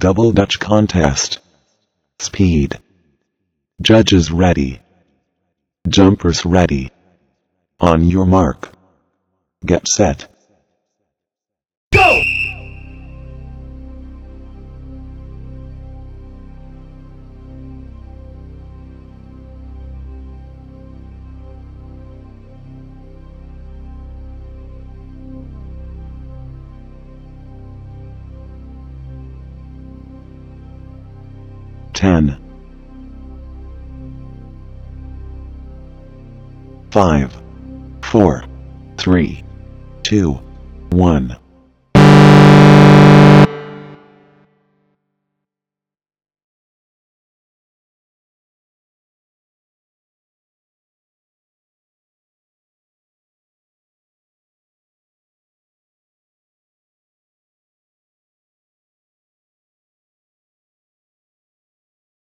Double Dutch contest. Speed. Judges ready. Jumpers ready. On your mark. Get set. Go! Ten. 5, 4, 3, 2, 1.